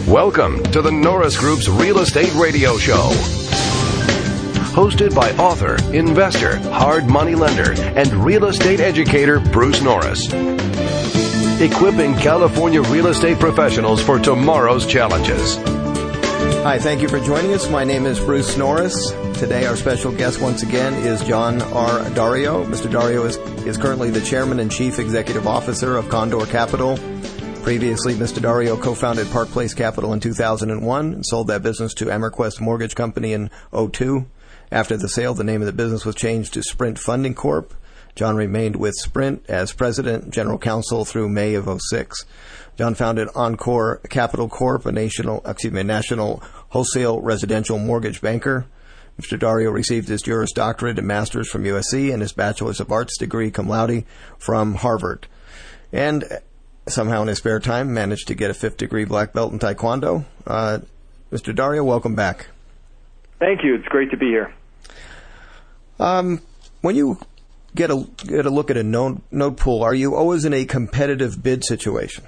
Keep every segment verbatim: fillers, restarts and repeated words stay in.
Welcome to the Norris Group's Real Estate Radio Show. Hosted by author, investor, hard money lender, and real estate educator Bruce Norris. Equipping California real estate professionals for tomorrow's challenges. Hi, thank you for joining us. My name is Bruce Norris. Today our special guest once again is John R. Dario. Mister Dario is, is currently the chairman and chief executive officer of Condor Capital. Previously, Mister Dario co-founded Park Place Capital in two thousand one and sold that business to Amerquest Mortgage Company in oh two. After the sale, the name of the business was changed to Sprint Funding Corp. John remained with Sprint as president and general counsel through May of oh six. John founded Encore Capital Corp, a national, excuse me, a national wholesale residential mortgage banker. Mister Dario received his Juris Doctorate and Master's from U S C and his Bachelor's of Arts degree cum laude from Harvard. And somehow in his spare time managed to get a fifth degree black belt in Taekwondo. Uh, Mister Dario, welcome back. Thank you. It's great to be here. Um, when you get a get a look at a node, node pool, are you always in a competitive bid situation?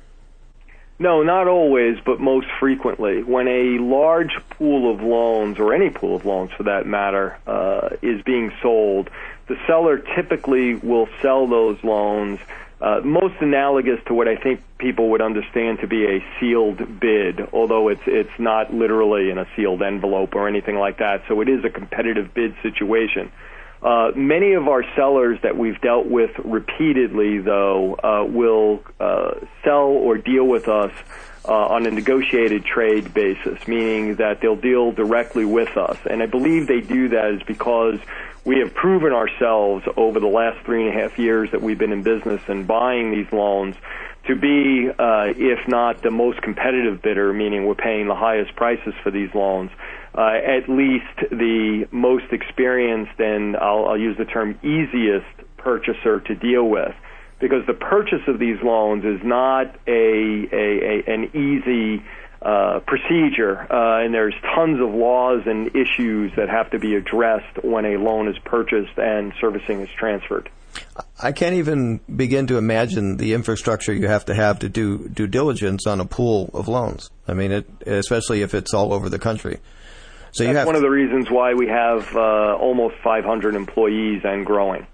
No, not always, but most frequently. When a large pool of loans, or any pool of loans for that matter, uh, is being sold, the seller typically will sell those loans Uh, most analogous to what I think people would understand to be a sealed bid, although it's it's not literally in a sealed envelope or anything like that, so it is a competitive bid situation. Uh, many of our sellers that we've dealt with repeatedly, though, uh, will uh, sell or deal with us uh, on a negotiated trade basis, meaning that they'll deal directly with us. And I believe they do that is because we have proven ourselves over the last three and a half years that we've been in business and buying these loans to be, uh, if not the most competitive bidder, meaning we're paying the highest prices for these loans, uh, at least the most experienced and I'll, I'll use the term easiest purchaser to deal with. Because the purchase of these loans is not a, a, a an easy Uh, procedure, uh, and there's tons of laws and issues that have to be addressed when a loan is purchased and servicing is transferred. I can't even begin to imagine the infrastructure you have to have to do due diligence on a pool of loans. I mean, it, especially if it's all over the country. So you That's have one of the reasons why we have uh, almost five hundred employees and growing.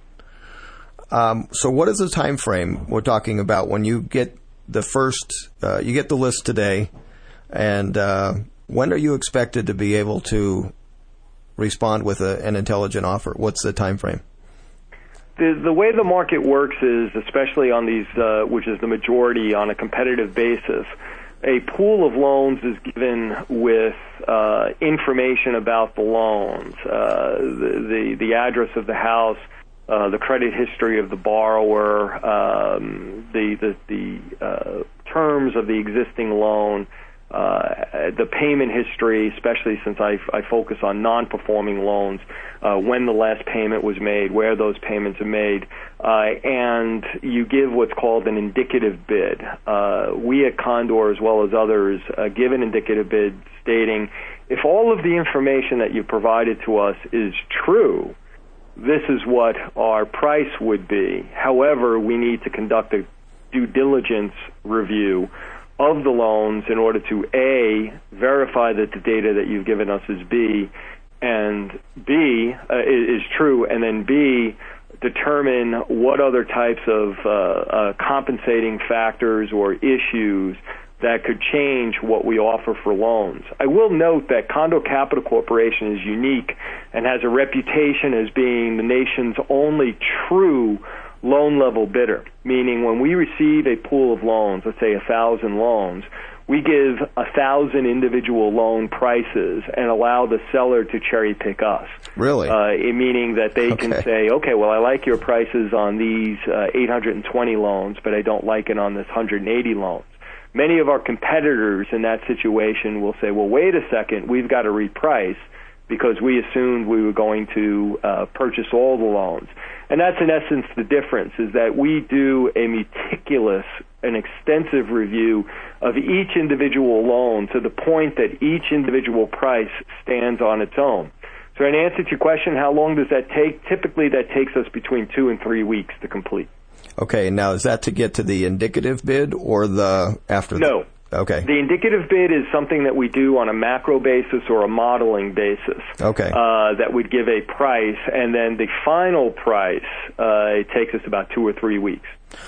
Um, so what is the time frame we're talking about when you get the first, uh, you get the list today, and uh, when are you expected to be able to respond with a, an intelligent offer? What's the time frame? The, the way the market works is, especially on these, uh, which is the majority on a competitive basis, a pool of loans is given with uh, information about the loans, uh, the, the, the address of the house, uh, the credit history of the borrower, um, the, the, the uh, terms of the existing loan, Uh, the payment history, especially since I, I focus on non-performing loans, uh, when the last payment was made, where those payments are made, uh, and you give what's called an indicative bid. Uh, we at Condor, as well as others, uh, give an indicative bid stating, if all of the information that you provided to us is true, this is what our price would be. However, we need to conduct a due diligence review of the loans in order to, A, verify that the data that you've given us is B, and B, uh, is true, and then B, determine what other types of uh, uh, compensating factors or issues that could change what we offer for loans. I will note that Condor Capital Corporation is unique and has a reputation as being the nation's only true loan level bidder, meaning when we receive a pool of loans, let's say a thousand loans, we give a thousand individual loan prices and allow the seller to cherry pick us. Really? Uh, meaning that they okay. can say, okay, well, I like your prices on these uh, eight hundred twenty loans, but I don't like it on this one hundred eighty loans. Many of our competitors in that situation will say, well, wait a second, we've got to reprice because we assumed we were going to uh, purchase all the loans. And that's in essence the difference, is that we do a meticulous and extensive review of each individual loan to the point that each individual price stands on its own. So in answer to your question, how long does that take? Typically that takes us between two and three weeks to complete. Okay, now is that to get to the indicative bid or the after? No, Okay. The indicative bid is something that we do on a macro basis or a modeling basis. Okay. Uh, that would give a price, and then the final price, uh, it takes us about two or three weeks.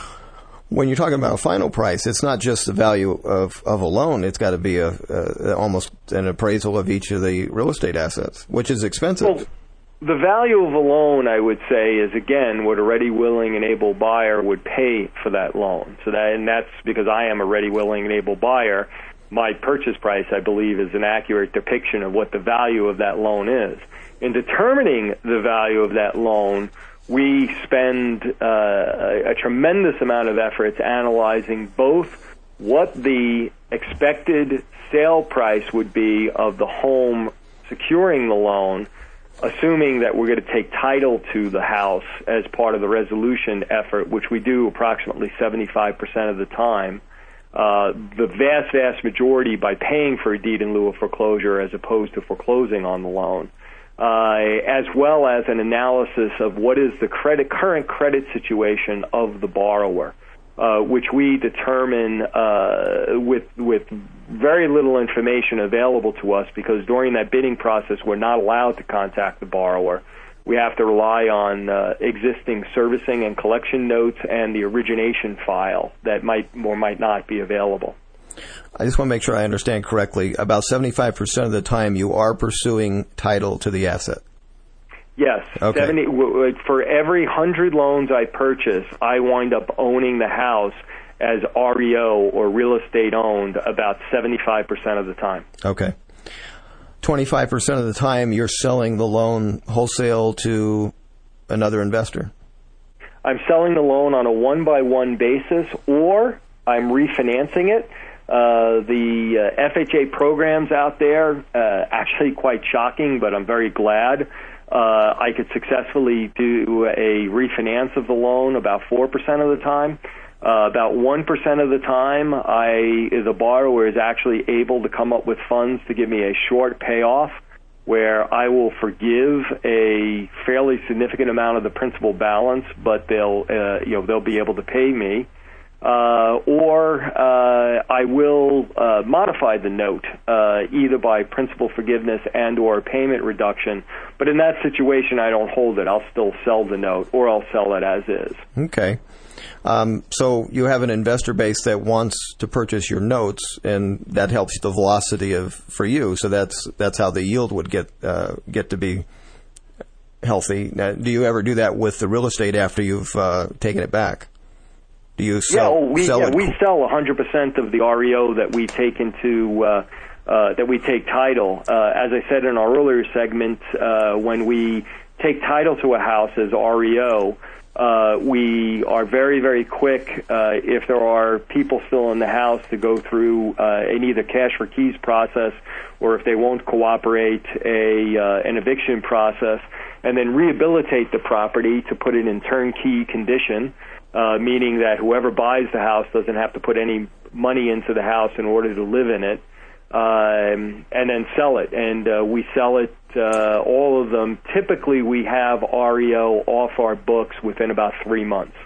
When you're talking about a final price, it's not just the value of, of a loan. It's got to be a, a almost an appraisal of each of the real estate assets, which is expensive. Well, the value of a loan, I would say, is, again, what a ready, willing, and able buyer would pay for that loan. So that, and that's because I am a ready, willing, and able buyer. My purchase price, I believe, is an accurate depiction of what the value of that loan is. In determining the value of that loan, we spend uh, a, a tremendous amount of effort analyzing both what the expected sale price would be of the home securing the loan, assuming that we're going to take title to the house as part of the resolution effort, which we do approximately seventy-five percent of the time. Uh, the vast, vast majority by paying for a deed in lieu of foreclosure as opposed to foreclosing on the loan. Uh, as well as an analysis of what is the credit, current credit situation of the borrower, uh, which we determine uh, with with very little information available to us, because during that bidding process we're not allowed to contact the borrower. We have to rely on uh, existing servicing and collection notes and the origination file that might or might not be available. I just want to make sure I understand correctly. About seventy-five percent of the time you are pursuing title to the asset. Yes. Okay. seventy, for every one hundred loans I purchase, I wind up owning the house as R E O or real estate owned about seventy-five percent of the time. Okay. twenty-five percent of the time you're selling the loan wholesale to another investor. I'm selling the loan on a one-by-one basis, or I'm refinancing it. Uh, the uh, F H A programs out there, uh, actually quite shocking, but I'm very glad. Uh, I could successfully do a refinance of the loan about four percent of the time. Uh, about one percent of the time, I, the borrower is actually able to come up with funds to give me a short payoff, where I will forgive a fairly significant amount of the principal balance, but they'll, uh, you know, they'll be able to pay me. Uh, or uh, I will uh, modify the note, uh, either by principal forgiveness and or payment reduction. But in that situation, I don't hold it. I'll still sell the note, or I'll sell it as is. Okay. Um, so you have an investor base that wants to purchase your notes, and that helps the velocity of for you. So that's that's how the yield would get uh, get to be healthy. Now, do you ever do that with the real estate after you've uh, taken it back? Do you sell, yeah, oh, we, sell yeah, it? we sell one hundred percent of the R E O that we take into uh, uh, that we take title. Uh, as I said in our earlier segment, uh, when we take title to a house as R E O, uh, we are very, very quick, uh, if there are people still in the house, to go through uh, an either cash for keys process, or if they won't cooperate, a uh, an eviction process, and then rehabilitate the property to put it in turnkey condition. Uh, meaning that whoever buys the house doesn't have to put any money into the house in order to live in it, um, and then sell it. And uh, we sell it, uh, all of them. Typically, we have R E O off our books within about three months.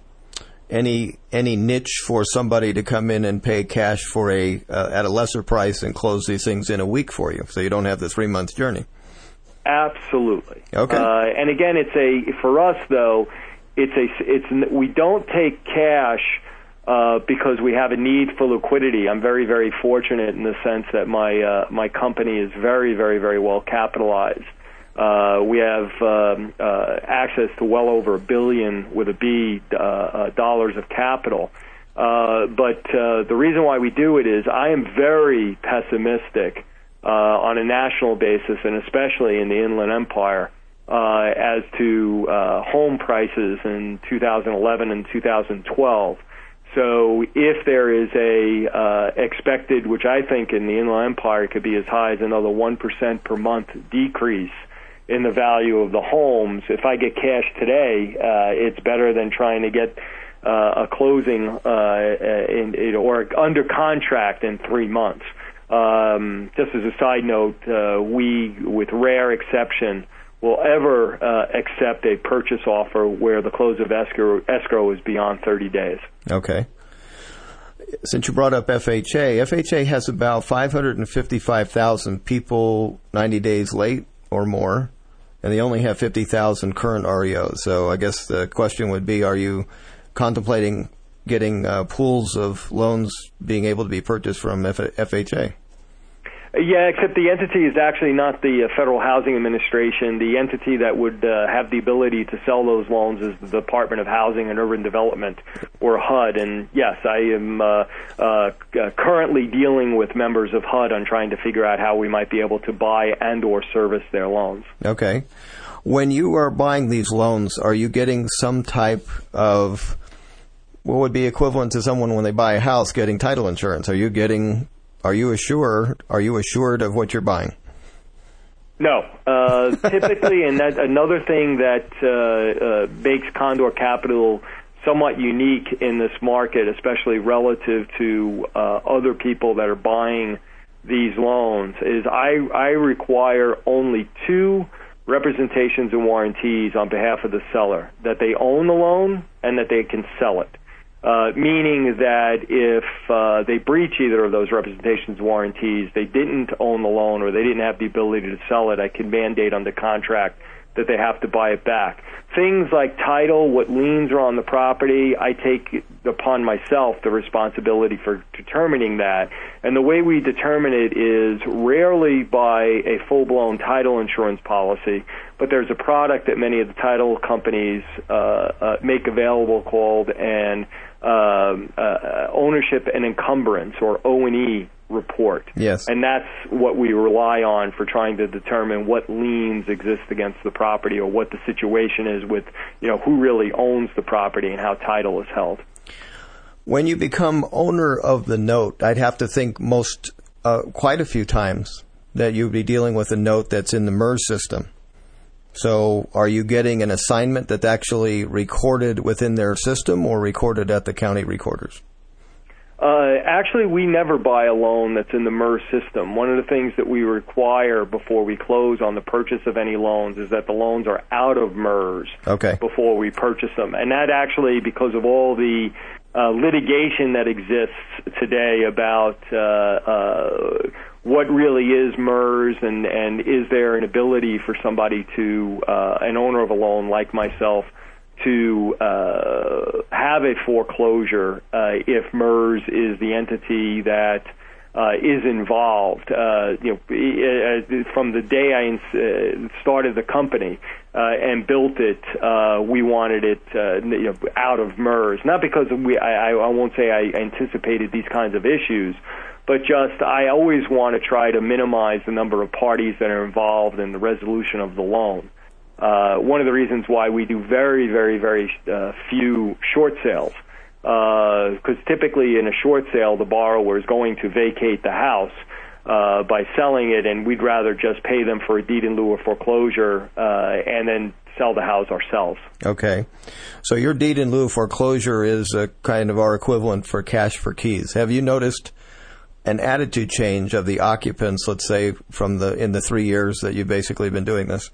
Any any niche for somebody to come in and pay cash for a uh, at a lesser price and close these things in a week for you, so you don't have the three month journey? Absolutely. Okay. Uh, and again, it's a for us though. It's a it's we don't take cash uh, because we have a need for liquidity. I'm very very fortunate in the sense that my uh, my company is very very very well capitalized. Uh, we have um, uh, access to well over a billion with a B uh, uh, dollars of capital. Uh, but uh, the reason why we do it is I am very pessimistic uh, on a national basis, and especially in the Inland Empire. Uh, as to uh, home prices in two thousand eleven and two thousand twelve. So if there is a uh, expected, which I think in the Inland Empire could be as high as another one percent per month decrease in the value of the homes, if I get cash today, uh, it's better than trying to get uh, a closing uh, in, in, or under contract in three months. Um, just as a side note, uh, we, with rare exception, will ever uh, accept a purchase offer where the close of escrow, escrow is beyond thirty days. Okay. since you brought up F H A, F H A has about five hundred fifty-five thousand people ninety days late or more, and they only have fifty thousand current R E Os. So I guess the question would be, are you contemplating getting uh, pools of loans being able to be purchased from F- FHA? Yeah, except the entity is actually not the uh, Federal Housing Administration. The entity that would uh, have the ability to sell those loans is the Department of Housing and Urban Development, or H U D. And yes, I am uh, uh, currently dealing with members of H U D on trying to figure out how we might be able to buy and or service their loans. Okay. When you are buying these loans, are you getting some type of, what would be equivalent to someone when they buy a house getting title insurance? Are you getting... Are you assured? Are you assured of what you're buying? No. Uh, typically, and that's another thing that uh, uh, makes Condor Capital somewhat unique in this market, especially relative to uh, other people that are buying these loans, is I, I require only two representations and warranties on behalf of the seller: that they own the loan and that they can sell it. Uh, meaning that if uh, they breach either of those representations warranties, they didn't own the loan or they didn't have the ability to sell it, I can mandate under contract that they have to buy it back. Things like title, what liens are on the property, I take upon myself the responsibility for determining that. And the way we determine it is rarely by a full-blown title insurance policy, but there's a product that many of the title companies uh, uh, make available called an um, uh, ownership and encumbrance, or O and E report. Yes. And that's what we rely on for trying to determine what liens exist against the property, or what the situation is with, you know, who really owns the property and how title is held. When you become owner of the note, I'd have to think most, uh, quite a few times that you'd be dealing with a note that's in the MERS system. So are you getting an assignment that's actually recorded within their system or recorded at the county recorders? Uh, actually, we never buy a loan that's in the MERS system. One of the things that we require before we close on the purchase of any loans is that the loans are out of MERS okay. before we purchase them. And that actually, because of all the uh, litigation that exists today about uh, uh, what really is MERS, and, and is there an ability for somebody to, uh, an owner of a loan like myself, to uh, have a foreclosure uh, if MERS is the entity that uh, is involved. Uh, you know, from the day I ins- started the company uh, and built it, uh, we wanted it uh, you know, out of MERS. Not because we, I, I won't say I anticipated these kinds of issues, but just I always want to try to minimize the number of parties that are involved in the resolution of the loan. Uh, one of the reasons why we do very, very, very uh, few short sales, because uh, typically in a short sale, the borrower is going to vacate the house uh, by selling it, and we'd rather just pay them for a deed in lieu of foreclosure uh, and then sell the house ourselves. Okay. So your deed in lieu of foreclosure is a kind of our equivalent for cash for keys. Have you noticed an attitude change of the occupants, let's say, from the in the three years that you've basically been doing this?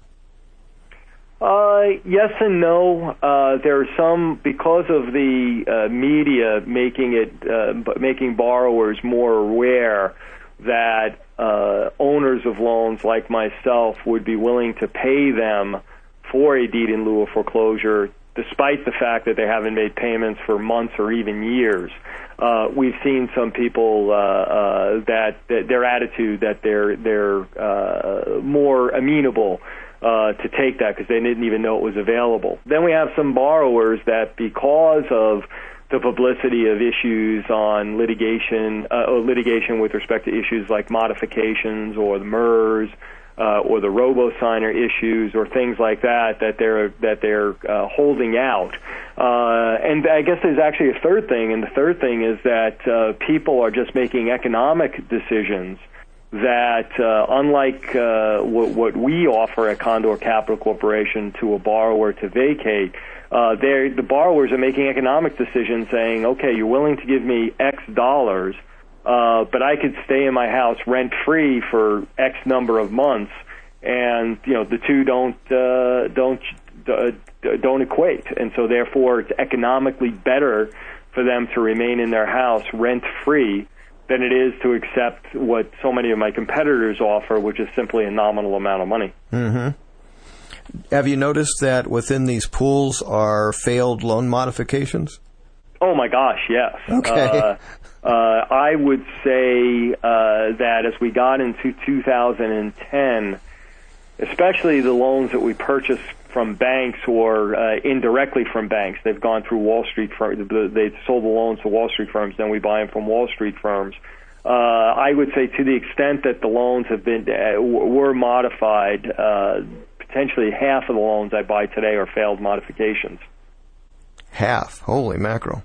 Uh, yes and no. Uh, there are some, because of the uh, media making it, uh, making borrowers more aware that uh, owners of loans like myself would be willing to pay them for a deed in lieu of foreclosure, despite the fact that they haven't made payments for months or even years. Uh, we've seen some people uh, uh, that, that their attitude that they're they're uh, more amenable Uh, to take that because they didn't even know it was available. Then we have some borrowers that, because of the publicity of issues on litigation, uh, or litigation with respect to issues like modifications or the MERS uh, or the robo-signer issues or things like that, that they're that they're uh, holding out. Uh, and I guess there's actually a third thing, and the third thing is that uh, people are just making economic decisions that, uh, unlike uh, what, what we offer at Condor Capital Corporation to a borrower to vacate, uh, the borrowers are making economic decisions saying, okay, you're willing to give me X dollars, uh, but I could stay in my house rent-free for X number of months, and, you know, the two don't, uh, don't, uh, don't equate. And so, therefore, it's economically better for them to remain in their house rent-free than it is to accept what so many of my competitors offer, which is simply a nominal amount of money. Mm-hmm. Have you noticed that within these pools are failed loan modifications? Oh, my gosh, yes. Okay. Uh, uh, I would say uh, that as we got into two thousand ten, especially the loans that we purchased from banks or uh, indirectly from banks, they've gone through Wall Street firms, they've sold the loans to Wall Street firms, then we buy them from Wall Street firms. Uh, I would say to the extent that the loans have been uh, were modified, uh, potentially half of the loans I buy today are failed modifications. Half? Holy mackerel.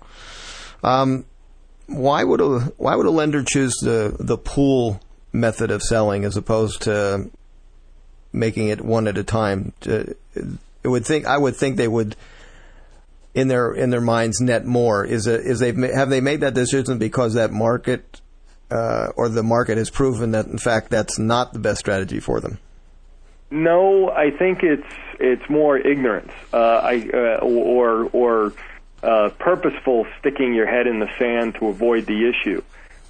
Um, why would a why would a lender choose the the pool method of selling as opposed to making it one at a time? It would think I would think they would, in their in their minds, net more. Is it is they have they made that decision because that market uh, or the market has proven that in fact that's not the best strategy for them? No, I think it's it's more ignorance, uh, I uh, or or uh, purposeful sticking your head in the sand to avoid the issue.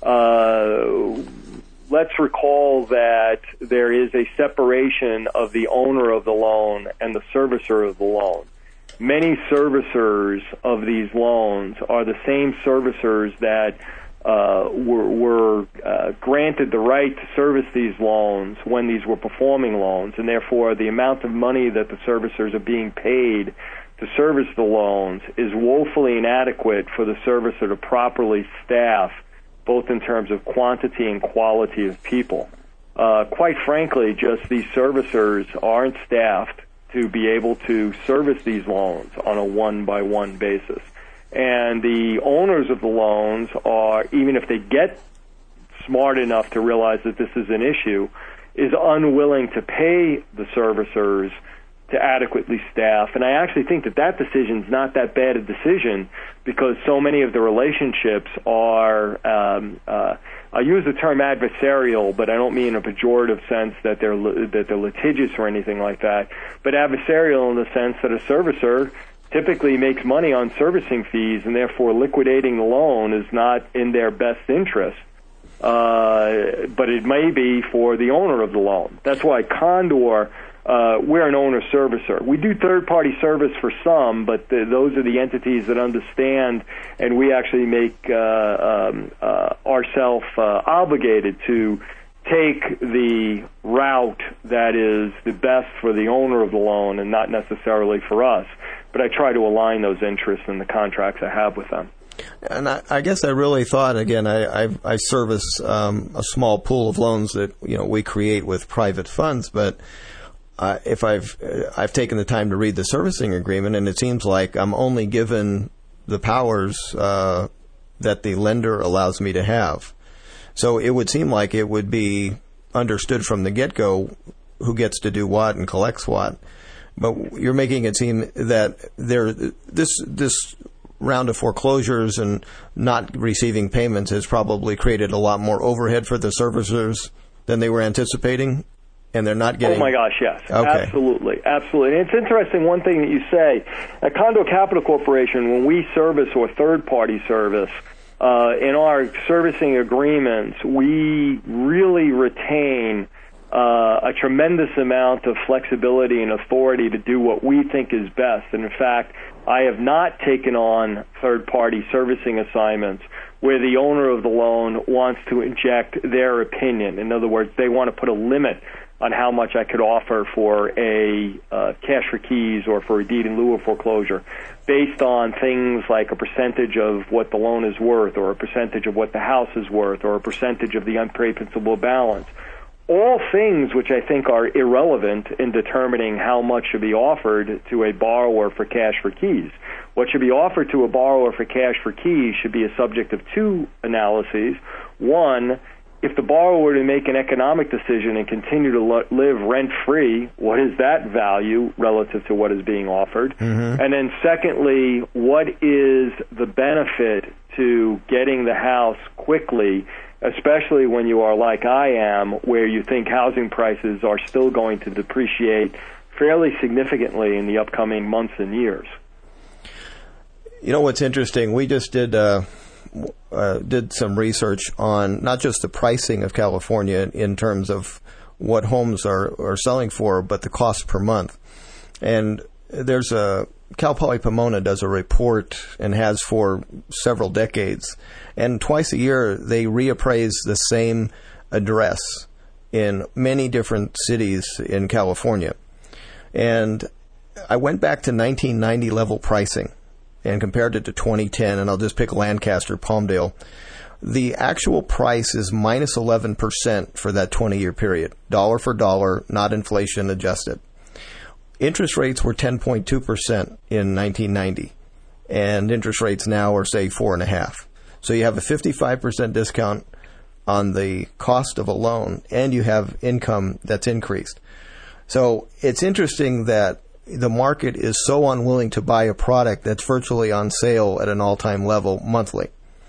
Uh, let's recall that there is a separation of the owner of the loan and the servicer of the loan. Many servicers of these loans are the same servicers that uh, were, were uh, granted the right to service these loans when these were performing loans, and therefore the amount of money that the servicers are being paid to service the loans is woefully inadequate for the servicer to properly staff, both in terms of quantity and quality of people. Uh, quite frankly, just these servicers aren't staffed to be able to service these loans on a one-by-one basis. And the owners of the loans are, even if they get smart enough to realize that this is an issue, is unwilling to pay the servicers to adequately staff. And I actually think that that decision is not that bad a decision because so many of the relationships are, um, uh, I use the term adversarial, but I don't mean in a pejorative sense that they're that they're litigious or anything like that, but adversarial in the sense that a servicer typically makes money on servicing fees, and therefore liquidating the loan is not in their best interest. Uh, but it may be for the owner of the loan. That's why Condor, uh, we're an owner servicer. We do third-party service for some, but the, those are the entities that understand, and we actually make uh, um, uh, ourselves uh, obligated to take the route that is the best for the owner of the loan and not necessarily for us. But I try to align those interests in the contracts I have with them. And I, I guess I really thought, again, I, I, I service um, a small pool of loans that you know we create with private funds, but uh, if I've uh, I've taken the time to read the servicing agreement, and it seems like I'm only given the powers uh, that the lender allows me to have. So it would seem like it would be understood from the get-go who gets to do what and collects what. But you're making it seem that there this this round of foreclosures and not receiving payments has probably created a lot more overhead for the servicers than they were anticipating, and they're not getting... Oh, my gosh, yes. Okay. Absolutely. Absolutely. And it's interesting, one thing that you say, at Condor Capital Corporation, when we service or third-party service, uh, in our servicing agreements, we really retain Uh, a tremendous amount of flexibility and authority to do what we think is best. And in fact, I have not taken on third-party servicing assignments where the owner of the loan wants to inject their opinion. In other words, they want to put a limit on how much I could offer for a uh, cash for keys or for a deed in lieu of foreclosure based on things like a percentage of what the loan is worth or a percentage of what the house is worth or a percentage of the unpaid principal balance. All things which I think are irrelevant in determining how much should be offered to a borrower for cash for keys. What should be offered to a borrower for cash for keys should be a subject of two analyses. One, if the borrower were to make an economic decision and continue to lo- live rent-free, what is that value relative to what is being offered? Mm-hmm. And then secondly, what is the benefit to getting the house quickly, especially when you are like I am, where you think housing prices are still going to depreciate fairly significantly in the upcoming months and years. You know what's interesting? We just did uh, uh, did some research on not just the pricing of California in terms of what homes are, are selling for, but the cost per month. And there's a Cal Poly Pomona does a report and has for several decades, and twice a year they reappraise the same address in many different cities in California. And I went back to nineteen ninety level pricing and compared it to twenty ten, and I'll just pick Lancaster, Palmdale. The actual price is minus eleven percent for that twenty-year period, dollar for dollar, not inflation adjusted. Interest rates were ten point two percent in nineteen ninety, and interest rates now are, say, four point five. So you have a fifty-five percent discount on the cost of a loan, and you have income that's increased. So it's interesting that the market is so unwilling to buy a product that's virtually on sale at an all-time level monthly.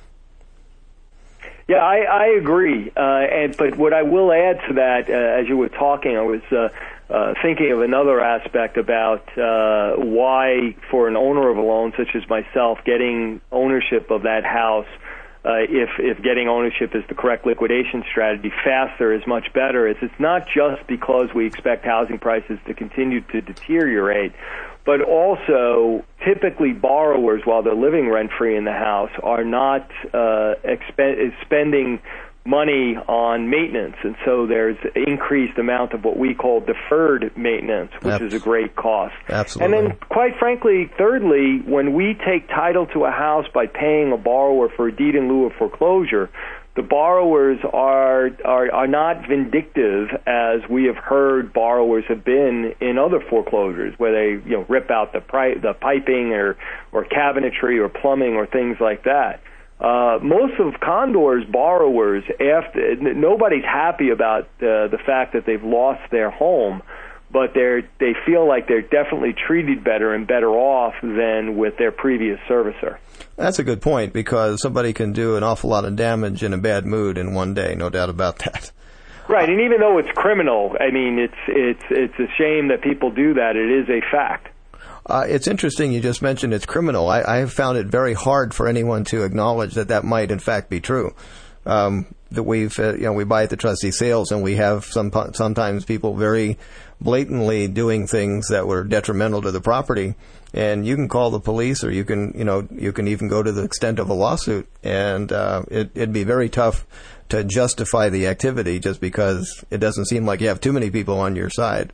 Yeah, I, I agree. Uh, and but what I will add to that, uh, as you were talking, I was uh, uh, thinking of another aspect about uh, why, for an owner of a loan such as myself, getting ownership of that house, uh, if if getting ownership is the correct liquidation strategy, faster is much better. It's it's not just because we expect housing prices to continue to deteriorate, but also typically borrowers, while they're living rent-free in the house, are not uh, expe- spending money on maintenance. And so there's increased amount of what we call deferred maintenance, which Absolutely. is a great cost. Absolutely. And then, quite frankly, thirdly, when we take title to a house by paying a borrower for a deed in lieu of foreclosure, the borrowers are, are are not vindictive, as we have heard borrowers have been in other foreclosures, where they you know rip out the pri- the piping or or cabinetry or plumbing or things like that. Uh, most of Condor's borrowers, after nobody's happy about uh, the fact that they've lost their home, but they're they feel like they're definitely treated better and better off than with their previous servicer. That's a good point, because somebody can do an awful lot of damage in a bad mood in one day, no doubt about that. Right, and even though it's criminal, I mean, it's it's it's a shame that people do that. It is a fact. Uh, it's interesting you just mentioned it's criminal. I, I have found it very hard for anyone to acknowledge that that might in fact be true. Um, that we've, uh, you know, we buy at the trustee sales, and we have some sometimes people very blatantly doing things that were detrimental to the property, and you can call the police, or you can, you know, you can even go to the extent of a lawsuit, and uh, it, it'd be very tough to justify the activity just because it doesn't seem like you have too many people on your side.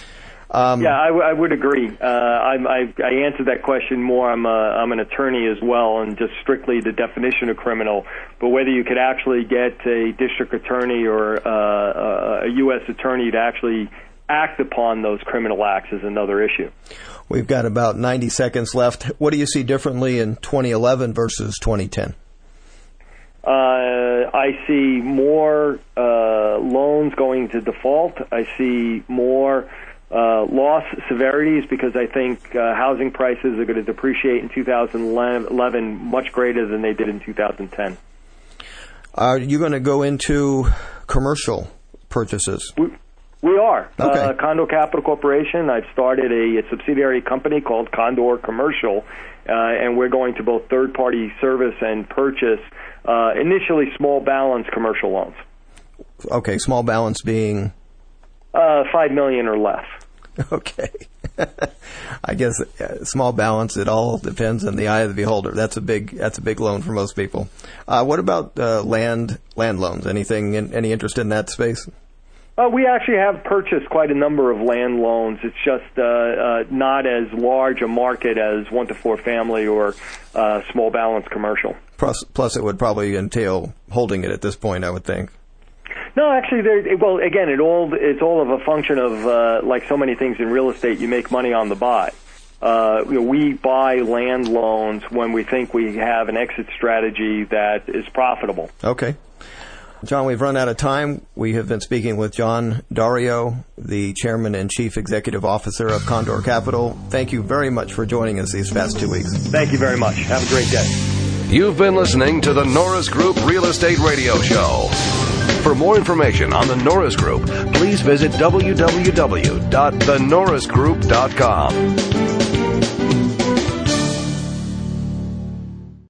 Um, yeah, I, w- I would agree. Uh, I, I, I answered that question more. I'm, a, I'm an attorney as well, and just strictly the definition of criminal. But whether you could actually get a district attorney or uh, a U S attorney to actually act upon those criminal acts is another issue. We've got about ninety seconds left. What do you see differently in twenty eleven versus twenty ten? Uh, I see more uh, loans going to default. I see more Uh, loss severities, because I think uh, housing prices are going to depreciate in two thousand eleven much greater than they did in two thousand ten. Are you going to go into commercial purchases? We, we are. Okay. Uh, Condor Capital Corporation, I've started a, a subsidiary company called Condor Commercial, uh, and we're going to both third-party service and purchase uh, initially small balance commercial loans. Okay, small balance being? Uh, five million dollars or less. Okay. I guess uh, small balance, it all depends on the eye of the beholder. That's a big that's a big loan for most people. Uh, what about uh, land land loans? Anything in, any interest in that space? Uh, we actually have purchased quite a number of land loans. It's just uh, uh, not as large a market as one to four family or uh, small balance commercial. Plus, plus, it would probably entail holding it at this point, I would think. No, actually, there. Well, again, it all it's all of a function of uh, like so many things in real estate. You make money on the buy. Uh, you know, we buy land loans when we think we have an exit strategy that is profitable. Okay, John, we've run out of time. We have been speaking with John Dario, the Chairman and Chief Executive Officer of Condor Capital. Thank you very much for joining us these past two weeks. Thank you very much. Have a great day. You've been listening to the Norris Group Real Estate Radio Show. For more information on the Norris Group, please visit w w w dot the norris group dot com.